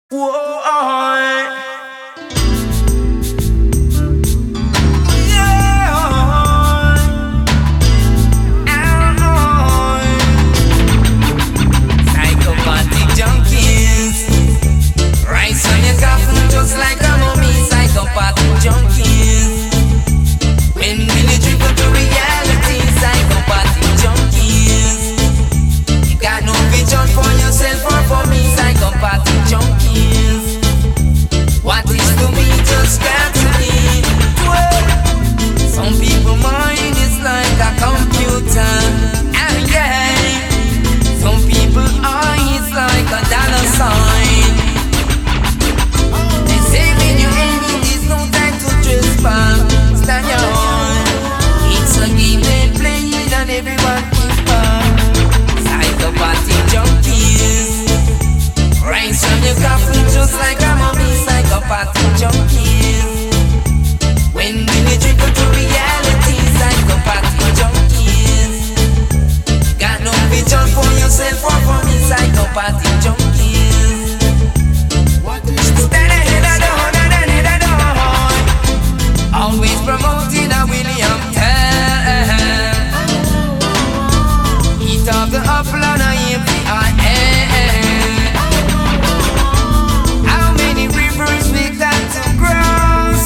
Whoa, psychopathic junkies, rise on your coffin just like a mummy. Psychopathic junkies, when will you dribble to reality? Psychopathic junkies, you got no vision for yourself or for me. Psychopathic junkies, what is to be just got to be. Some people mind is like a computer, and yeah, some people eyes like a dollar sign. They say when you're aiming, there's no time to just back. Stand your own. It's a game they playing and everyone keep on. Psychopathic junkies, rise from your coffin just like a mummy. Psychopathic junkies, when will you dribble to reality? Psychopathic junkies, got no vision for yourself or for me. Psychopathic junkies, stand ahead of the hood and ahead of the hood, always promoting a William Tell. Eat of the apple and I am the I. How many rivers we got to cross?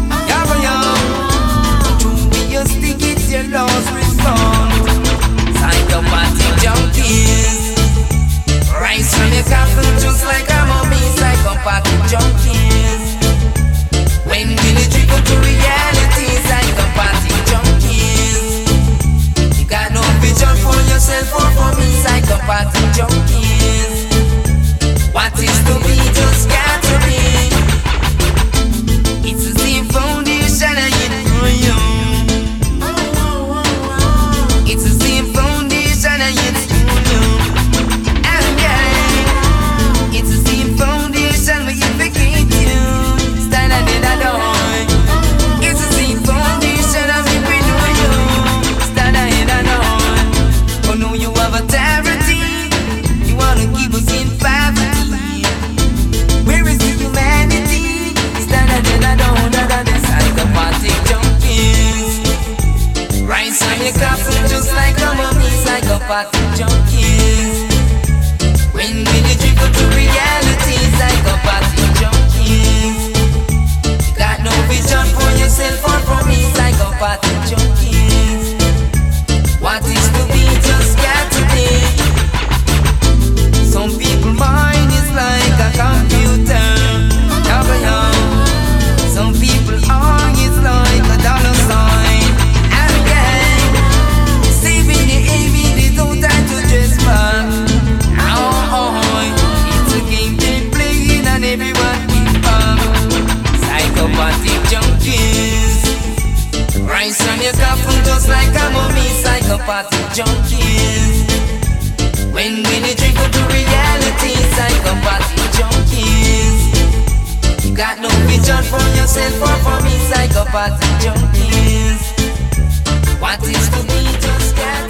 Your lost result. Psychopathic junkies, rise from your coffin just like a mummy. Psychopathic junkies, when will you dribble to reality? Psychopathic junkies, you got no vision for yourself or for me. Psychopathic junkies, what is to be just got to be. It's the same foundation and you know you. It's the same foundation and it's you. And yeah, it's the same foundation where you forget you. Stand and in a door. It's the same foundation and we know you. Stand and in a door. Oh no, you have authority. You wanna keep us in poverty. Where is the humanity? Stand and in a door. The psychopathic junkies, rise on your coffin just like a mummy. Psychopathic junkies, when will you dribble to reality? Psychopathic junkies, you got no vision for yourself or for me. Psychopathic junkies, what is to be just got to be. Some people mind is like a computer. Some people eye is like a dollar sign. And yeah, see when you aiming, there's no time to dress back. It's a game they playing and everyone keep up. Psychopathic junkies, rise from your coffin just like a mummy. Psychopathic junkies, when will you dribble to reality? Psychopathic junkies, you got no vision for yourself or for me. Psychopathic junkies, what is to be just got